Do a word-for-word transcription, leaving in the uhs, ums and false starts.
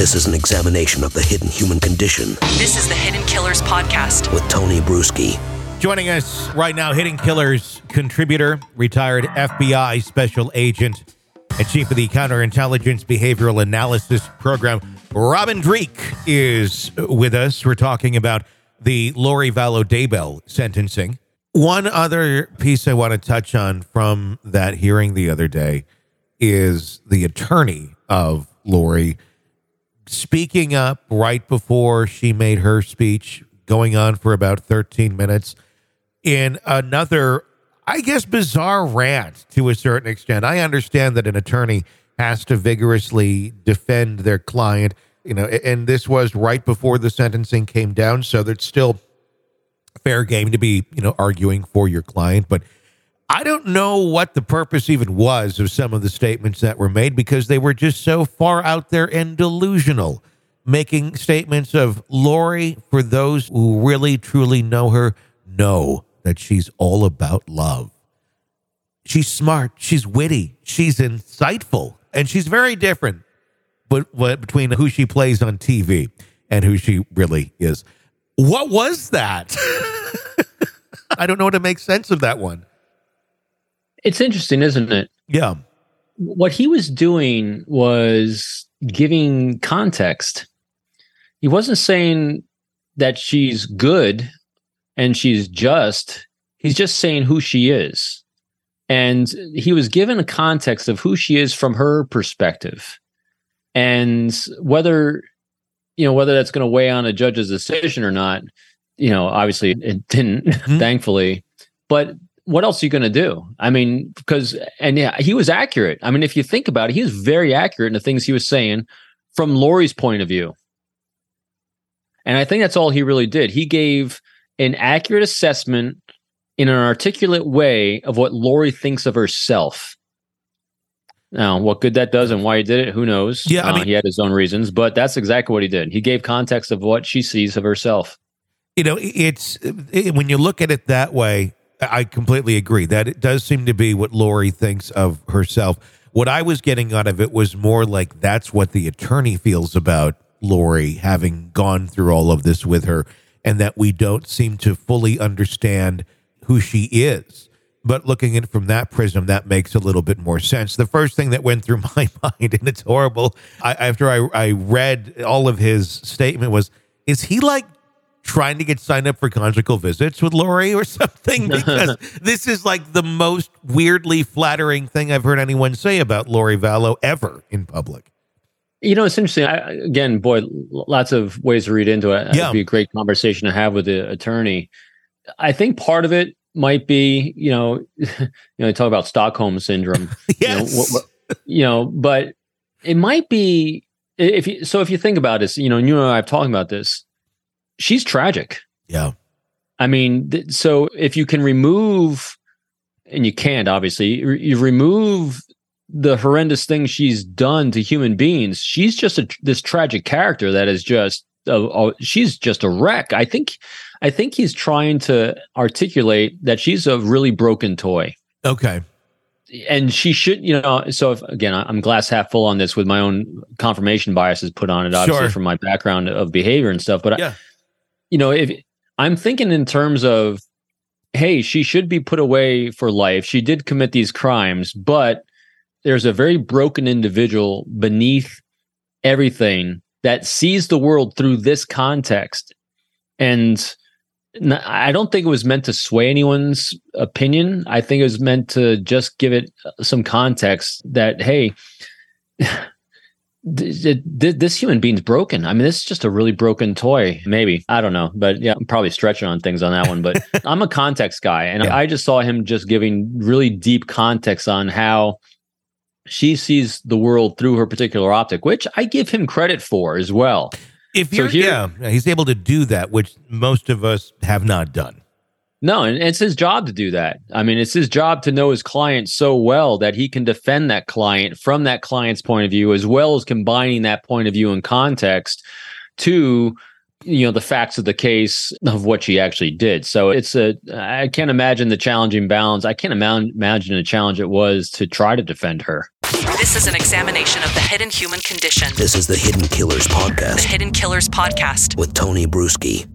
This is an examination of the hidden human condition. This is the Hidden Killers Podcast with Tony Bruschi. Joining us right now, Hidden Killers contributor, retired F B I special agent, and chief of the Counterintelligence Behavioral Analysis Program, Robin Dreeke, is with us. We're talking about the Lori Vallow Daybell sentencing. One other piece I want to touch on from that hearing the other day is the attorney of Lori speaking up right before she made her speech, going on for about thirteen minutes in another, I guess, bizarre rant to a certain extent. I understand that an attorney has to vigorously defend their client, you know, and this was right before the sentencing came down, so there's still fair game to be, you know, arguing for your client. But I don't know what the purpose even was of some of the statements that were made, because they were just so far out there and delusional, making statements of Lori, for those who really truly know her, know that she's all about love. She's smart, she's witty, she's insightful, and she's very different but, but between who she plays on T V and who she really is. What was that? I don't know how to make sense of that one. It's interesting, isn't it? Yeah. What he was doing was giving context. He wasn't saying that she's good and she's just. He's just saying who she is. And he was given a context of who she is from her perspective. And whether, you know, whether that's going to weigh on a judge's decision or not, you know, obviously it didn't, mm-hmm. thankfully. But what else are you going to do? I mean, because, and yeah, he was accurate. I mean, if you think about it, he was very accurate in the things he was saying from Lori's point of view. And I think that's all he really did. He gave an accurate assessment in an articulate way of what Lori thinks of herself. Now, what good that does and why he did it, who knows? Yeah, I mean, uh, he had his own reasons, but that's exactly what he did. He gave context of what she sees of herself. You know, it's it, when you look at it that way, I completely agree that it does seem to be what Lori thinks of herself. What I was getting out of it was more like that's what the attorney feels about Lori, having gone through all of this with her, and that we don't seem to fully understand who she is. But looking at it from that prism, that makes a little bit more sense. The first thing that went through my mind, and it's horrible, I, after I, I read all of his statement was, is he like trying to get signed up for conjugal visits with Lori or something? Because this is like the most weirdly flattering thing I've heard anyone say about Lori Vallow ever in public. You know, it's interesting. I, again, boy, lots of ways to read into it. Yeah. It'd be a great conversation to have with the attorney. I think part of it might be, you know, you know, they talk about Stockholm syndrome. Yes. You know, what, what, you know, but it might be, if you, so if you think about this, you know, and you and I have talking about this, she's tragic. Yeah. I mean, th- so if you can remove, and you can't, obviously, you, you remove the horrendous things she's done to human beings, she's just a, this tragic character that is just, uh, uh, she's just a wreck. I think, I think he's trying to articulate that she's a really broken toy. Okay. And she should, you know, so if, again, I'm glass half full on this with my own confirmation biases put on it, obviously, Sure. from my background of behavior and stuff. But, yeah. I, you know, if I'm thinking in terms of, hey, she should be put away for life. She did commit these crimes, but there's a very broken individual beneath everything that sees the world through this context. And I don't think it was meant to sway anyone's opinion. I think it was meant to just give it some context that, hey, this human being's broken. I mean, this is just a really broken toy. Maybe. I don't know. But yeah, I'm probably stretching on things on that one. But I'm a context guy. And yeah. I just saw him just giving really deep context on how she sees the world through her particular optic, which I give him credit for as well. If So you're, here- yeah, he's able to do that, which most of us have not done. No, and it's his job to do that. I mean, it's his job to know his client so well that he can defend that client from that client's point of view, as well as combining that point of view and context to you know, the facts of the case of what she actually did. So it's a, I can't imagine the challenging balance. I can't ima- imagine the challenge it was to try to defend her. This is an examination of the hidden human condition. This is the Hidden Killers Podcast. The Hidden Killers Podcast. With Tony Bruschi.